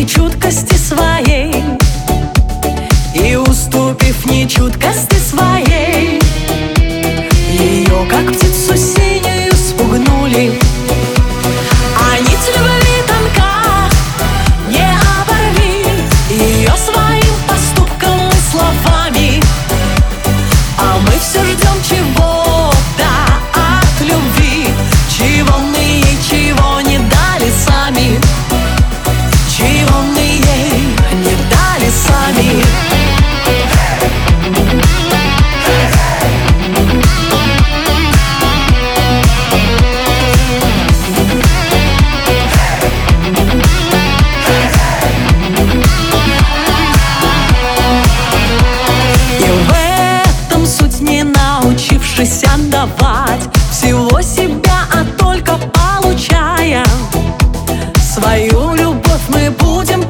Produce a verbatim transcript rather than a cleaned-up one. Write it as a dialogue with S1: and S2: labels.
S1: нечуткости своей, и уступив нечуткости своей, ее, как птицу синюю, спугнули. А нить любви тонка, не оборви ее своим поступком и словами. А мы все ждем чего-то от любви, чего мы ей, чего не дали сами, чего мы ей не дали сами. Научившись отдавать всего себя, а только получая свою любовь, мы будем